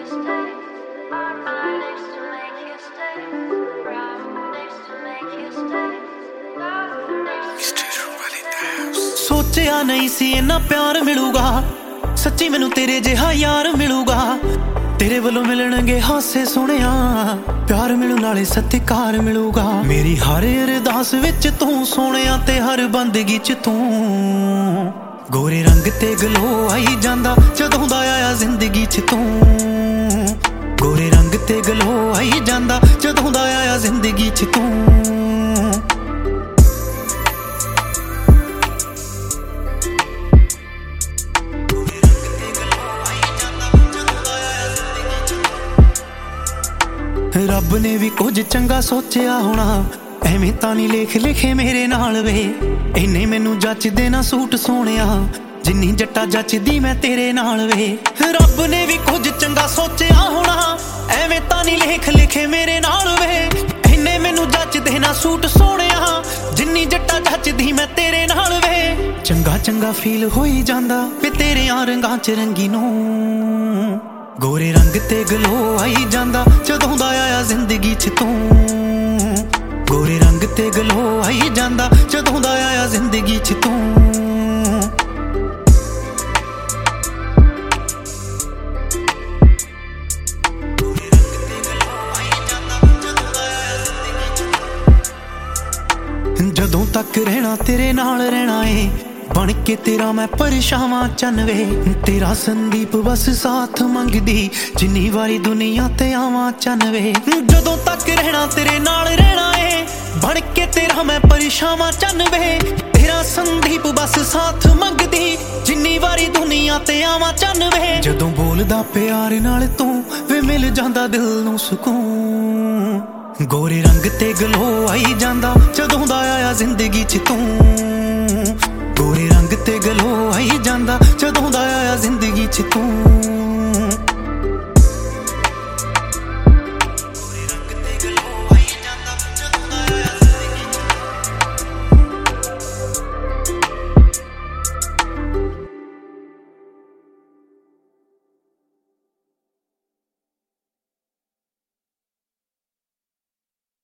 you stay. Our bodies to make you stay. Bodies to make you stay. ਸੋਚਿਆ ਨਹੀਂ ਸੀ ਇੰਨਾ ਪਿਆਰ ਮਿਲੂਗਾ, ਸੱਚੀ ਮੈਨੂੰ ਤੇਰੇ ਜਿਹਾ ਯਾਰ ਮਿਲੂਗਾ। ਤੇਰੇ ਵੱਲੋਂ ਮਿਲਣਗੇ ਹਾਸੇ ਸੋਹਣਿਆ, ਪਿਆਰ ਮਿਲੂ ਨਾਲੇ ਸਤਿਕਾਰ ਮਿਲੂਗਾ। ਮੇਰੀ ਹਰ ਅਰਦਾਸ ਵਿੱਚ ਤੂੰ ਸੋਹਣਿਆ ਤੇ ਹਰ ਬੰਦਗੀ ਚ ਤੂੰ। ਗੋਰੇ ਰੰਗ ਤੇ ਗਲੋ ਆਈ ਜਾਂਦਾ ਜਦੋਂ ਦਾ ਆਇਆ ਜ਼ਿੰਦਗੀ ਚ ਤੂੰ। ਗੋਰੇ ਰੰਗ ਤੇ ਗਲੋ ਆਈ ਜਾਂਦਾ ਜਦੋਂ ਦਾ ਆਇਆ ਜ਼ਿੰਦਗੀ ਚ ਤੂੰ। ਰੱਬ ਨੇ ਵੀ ਕੁਝ ਚੰਗਾ ਸੋਚਿਆ ਹੋਣਾ, ਐਵੇਂ ਤਾਂ ਨਹੀਂ ਲੇਖ ਲਿਖੇ ਮੇਰੇ ਨਾਲ ਵੇ। ਇੰਨੇ ਮੈਨੂੰ ਜੱਚਦੇ ਨਾ ਸੂਟ ਸੋਹਣਿਆ, ਜਿੰਨੀ ਜੱਟਾ ਜੱਚਦੀ ਮੈਂ ਤੇਰੇ ਨਾਲ ਵੇ। ਰੱਬ ਨੇ ਵੀ ਕੁਝ ਚੰਗਾ ਸੋਚਿਆ ਹੋਣਾ, ਐਵੇਂ ਤਾਂ ਨਹੀਂ ਲੇਖ ਲਿਖੇ ਮੇਰੇ ਨਾਲ ਵੇ। ਇੰਨੇ ਮੈਨੂੰ ਜੱਚਦੇ ਨਾ ਸੂਟ ਸੋਹਣਿਆ, ਜਿੰਨੀ ਜੱਟਾ ਜੱਚਦੀ ਮੈਂ ਤੇਰੇ ਨਾਲ ਵੇ। ਚੰਗਾ ਚੰਗਾ ਫੀਲ ਹੋਈ ਜਾਂਦਾ ਵੇ ਤੇਰਿਆਂ ਰੰਗਾਂ ਚ ਰੰਗੀ ਨੂੰ। ਗੋਰੇ ਰੰਗ ਤੇ ਗਲੋ ਆਈ ਜਾਂਦਾ ਜਦੋਂ ਦਾ ਆਇਆ ਜ਼ਿੰਦਗੀ ਚ ਤੂੰ। ਗੋਰੇ ਰੰਗ ਤੇ ਗਲੋ ਆਈ ਜਾਂਦਾ ਜਦੋਂ ਦਾ ਆਇਆ ਜ਼ਿੰਦਗੀ ਚ ਤੂੰ। ਜਦੋਂ ਤੱਕ ਰਹਿਣਾ ਤੇਰੇ ਨਾਲ ਰਹਿਣਾ ਏ, ਬਣ ਕੇ ਤੇਰਾ ਮੈਂ ਪਰਛਾਵਾਂ ਚੰਨਵੇ। ਤੇਰਾ ਸੰਦੀਪ ਬਸ ਸਾਥ ਮੰਗਦੀ, ਜਿੰਨੀ ਵਾਰੀ ਦੁਨੀਆ ਤੇ ਆਵਾਂ ਚੰਨਵੇ। ਜਦੋਂ ਤੱਕ ਰਹਿਣਾ ਤੇਰੇ ਨਾਲ ਰਹਿਣਾ ਏ, ਬਣ ਕੇ ਤੇਰਾ ਮੈਂ ਪਰਛਾਵਾਂ ਚੰਨਵੇ। ਤੇਰਾ ਸੰਦੀਪ ਬਸ ਸਾਥ ਮੰਗਦੀ, ਜਿੰਨੀ ਵਾਰੀ ਦੁਨੀਆ ਤੇ ਆਵਾਂ ਚੰਨਵੇ। ਜਦੋਂ ਬੋਲਦਾ ਪਿਆਰ ਨਾਲ ਤੂੰ ਵੇ ਮਿਲ ਜਾਂਦਾ ਦਿਲ ਨੂੰ ਸਕੂਨ। ਗੋਰੇ ਰੰਗ ਤੇ ਗਲੋ ਆਈ ਜਾਂਦਾ ਜਦੋਂ ਦਾ ਆਇਆ ਜ਼ਿੰਦਗੀ ਚ ਤੂੰ। ਗੋਰੇ ਰੰਗ ਤੇ ਗਲੋ ਆਈ ਜਾਂਦਾ ਜਦੋਂ ਦਾ ਆਇਆ ਜ਼ਿੰਦਗੀ ਚ ਤੂੰ।